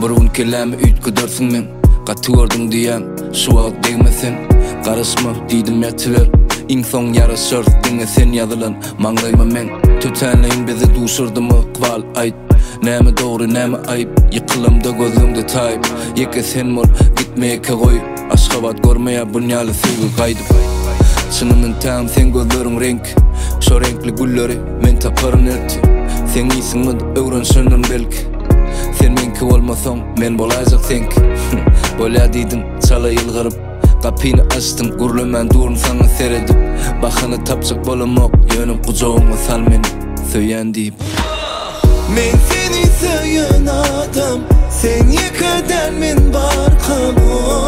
Burun kelami üýtgüdersiň men gaty gördüň diýen şu wagt degmesin Garaşma diýdim ýatylar inson yaraşar diňe sen ýazylan maňlaýma men tötenleýin bizi duşurdymy gwal aýt näme dogry näme aýyp ýykylymda gözümde taýyp ýeke sen mol gitmeke goý Aşgabat görmeýä bunýaly süýgü gaýdyp çynymyň täm sen gözleriň renk şo renkli gulleri men taparyn erti sen iýsiňmi öwrenşendim belki sen menki bolmasaň men bolajak senki bolýa diýdim çala ýylgyryp kapyny açdym gurlaman durun sana seredip bahyny tapjak bolamak ýönüm kujogyma sal meni söýen diýip men seni söýen adam sen ýekeden men barkam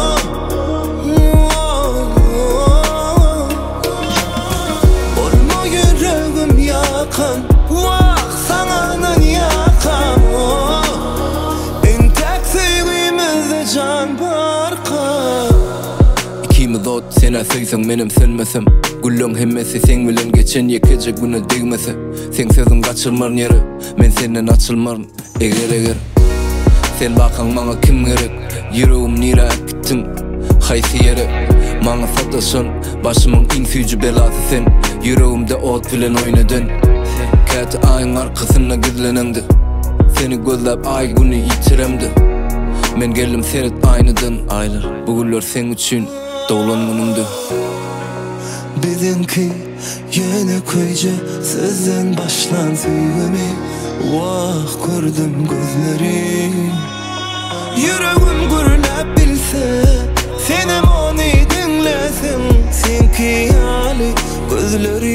olma yüregim yakan wak sananın yakan en tek sevgimizde can barkam Kimi dot sena söýseň menem sönmesem Gullüň hemmesi sen bilen geçen ýekece güne degmese Sen sözüm gaçyrmar ýere men senden açylmaryn eger Sen bakaň maňa kim gerek Ýüregim nira gittin haýsy ýere Maňa sataşan başymyň iň süýji belasy sen Ýüregimde ot bilen oýnadyn Käte aýyň arkasyna gizlenendi Seni gözläp aý güni ýitiremdi Men geldim senet aýnydan aýlar Bu güller sen üçin doglanmanyndy Bizimki yine koyca sizden başlan süýgümi Wah gördüm gözleri Yüregim gürläp bilse Senem onu dinlesin Senki ýaly gözleri